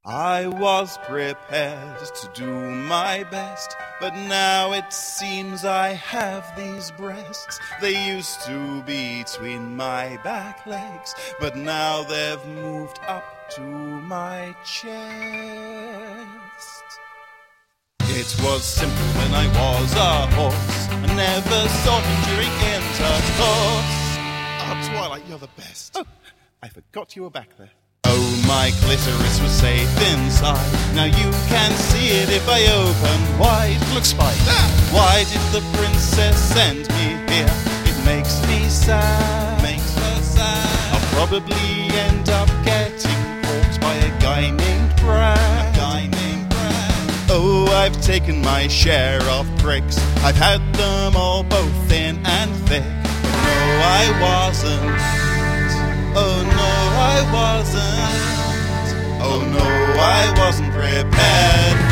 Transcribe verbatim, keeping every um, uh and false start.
I was prepared to do my best, but now it seems I have these breasts. They used to be between my back legs, but now they've moved up to my chest. It was simple when I was a horse. I never saw him during intercourse. Oh, Twilight, you're the best. Oh, I forgot you were back there. Oh, my clitoris was safe inside. Now you can see it if I open wide. Look, Spike. Ah! Why did the princess send me here? It makes me sad. Makes her sad. I'll probably end up getting walked by a guy named Brad. A guy named Brad. Oh, I've taken my share of pricks. I've had them all, both thin and thick. But no, I wasn't. Oh no, I wasn't. Oh no, I wasn't prepared